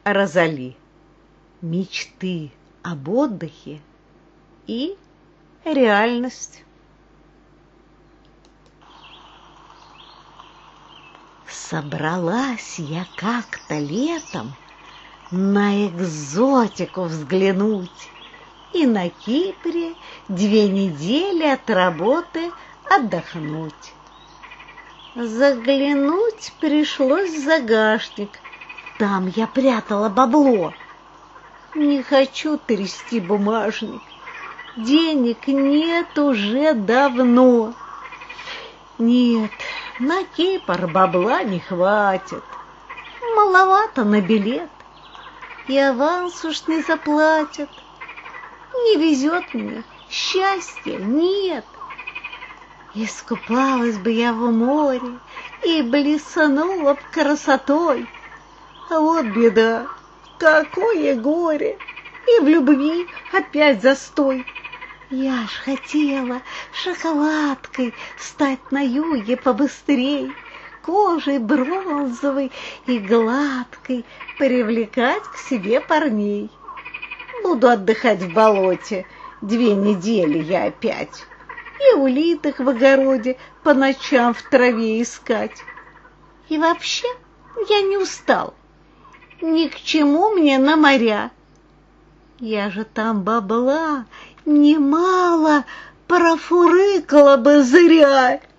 Розали. Мечты об отдыхе и реальность. Собралась я как-то летом на экзотику взглянуть и на Кипре 2 недели от работы отдохнуть. Заглянуть пришлось в загашник, там я прятала бабло. Не хочу трясти бумажник, денег нет уже давно. Нет, на Кипр бабла не хватит, маловато на билет, и аванс уж не заплатят. Не везет мне, счастья нет. Искупалась бы я в море и блеснула б красотой. А вот беда, какое горе, и в любви опять застой. Я ж хотела шоколадкой стать на юге побыстрей, кожей бронзовой и гладкой привлекать к себе парней. Буду отдыхать в болоте 2 недели я опять, и улиток в огороде по ночам в траве искать. И вообще я не устал, ни к чему мне на моря. Я же там бабла немало профурыкала бы зря.